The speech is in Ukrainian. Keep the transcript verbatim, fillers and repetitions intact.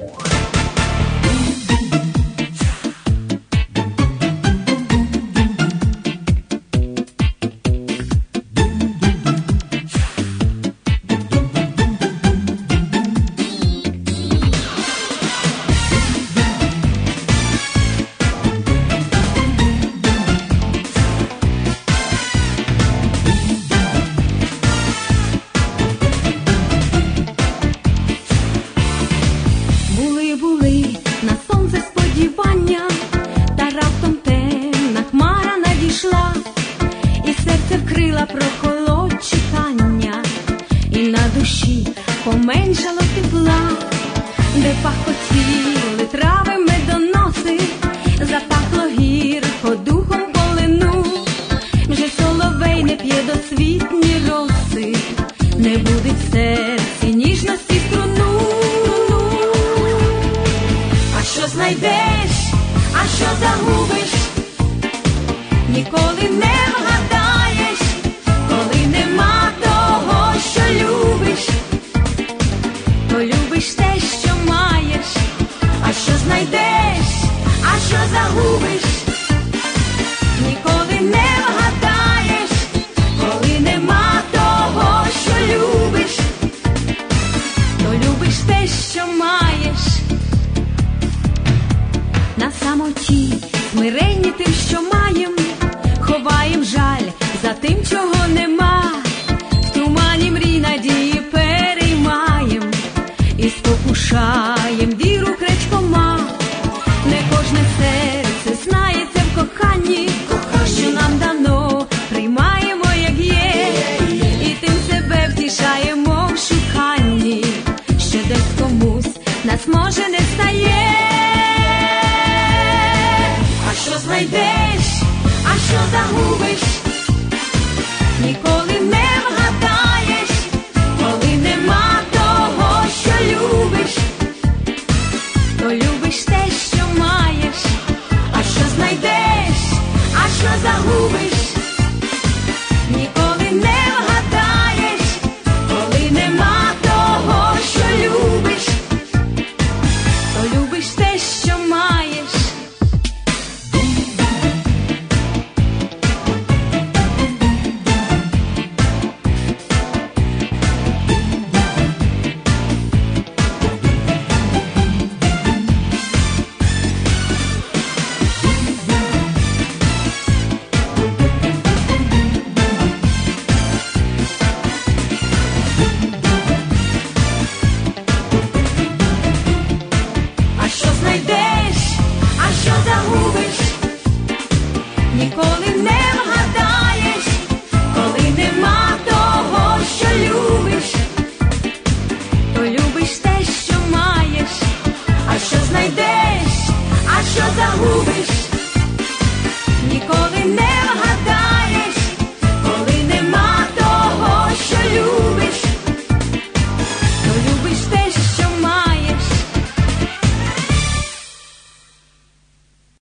Поменшало тепла, де пахотіли трави медоноси, запахло гірко духом полину, вже соловей не п'є досвітні роси, не будить в серці ніжності струну. А що знайдеш, а що загубиш, ніколи не вгадаєш, коли нема того, що любиш. То любиш те, що маєш, а що знайдеш, а що загубиш, ніколи не вгадаєш, коли нема того, що любиш, то любиш те, що маєш. На самоті, смиренні тим, що маєм, ховаєм жаль за тим, чого нема, в тумані мрій надії переймаєм і спокушаєм віру кречкома. Не кожне серце знається в коханні, що нам дано, приймаємо, як є, і тим себе втішаємо в шуканні, що десь комусь нас може не стає. А що знайдеш, а що загубиш, ніколи не вгадаєш, коли нема того, що любиш, то любиш те, що маєш, а що знайдеш, а що загубиш, ніколи не вгадаєш, коли нема того, що любиш, то любиш те, що маєш. Ніколи не вгадаєш, коли нема того, що любиш, то любиш те, що маєш, а що знайдеш, а що загубиш, ніколи не вгадаєш.